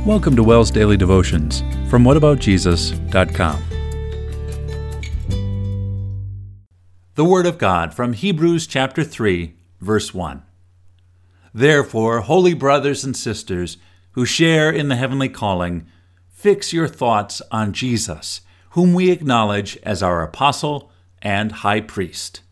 Welcome to WELS Daily Devotions from whataboutjesus.com. The Word of God from Hebrews chapter 3, verse 1. Therefore, holy brothers and sisters who share in the heavenly calling, fix your thoughts on Jesus, whom we acknowledge as our apostle and high priest.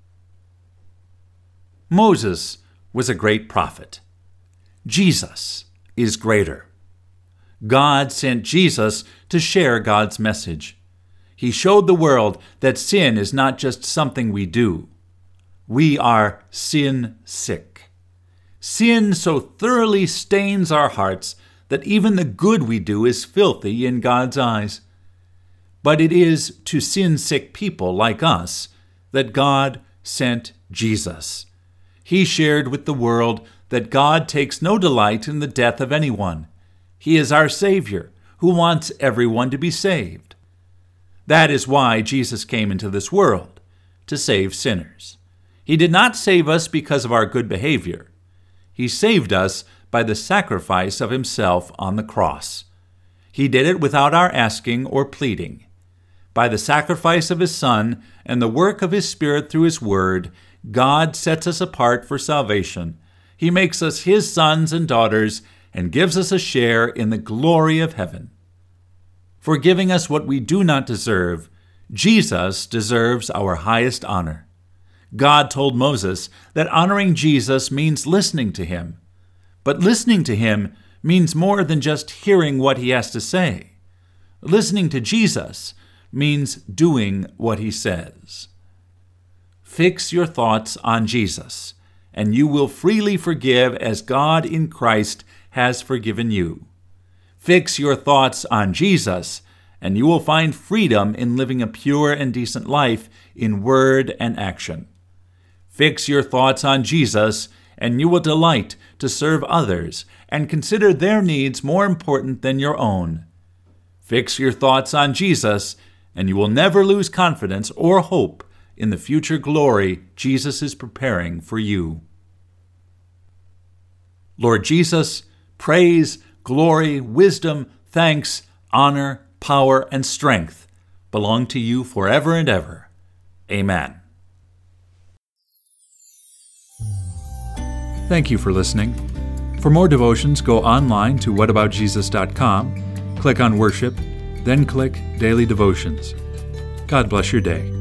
Moses was a great prophet. Jesus is greater. God sent Jesus to share God's message. He showed the world that sin is not just something we do. We are sin sick. Sin so thoroughly stains our hearts that even the good we do is filthy in God's eyes. But it is to sin-sick people like us that God sent Jesus. He shared with the world that God takes no delight in the death of anyone. He is our Savior, who wants everyone to be saved. That is why Jesus came into this world, to save sinners. He did not save us because of our good behavior. He saved us by the sacrifice of himself on the cross. He did it without our asking or pleading. By the sacrifice of his Son and the work of his Spirit through his Word, God sets us apart for salvation. He makes us his sons and daughters and gives us a share in the glory of heaven. For giving us what we do not deserve, Jesus deserves our highest honor. God told Moses that honoring Jesus means listening to him. But listening to him means more than just hearing what he has to say. Listening to Jesus means doing what he says. Fix your thoughts on Jesus, and you will freely forgive as God in Christ has forgiven you. Fix your thoughts on Jesus, and you will find freedom in living a pure and decent life in word and action. Fix your thoughts on Jesus, and you will delight to serve others and consider their needs more important than your own. Fix your thoughts on Jesus, and you will never lose confidence or hope in the future glory Jesus is preparing for you. Lord Jesus, praise, glory, wisdom, thanks, honor, power, and strength belong to you forever and ever. Amen. Thank you for listening. For more devotions, go online to whataboutjesus.com, click on Worship, then click Daily Devotions. God bless your day.